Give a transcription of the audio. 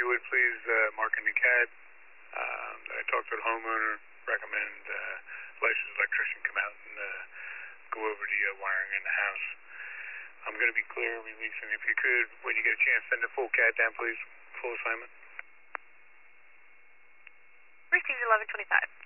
you would please mark in the CAD that I talked to the homeowner, recommend licensed electrician come out and go over the wiring in the house. I'm going to be clear releasing. If you could, when you get a chance, send the full CAD down, please. Full assignment. Received 1125.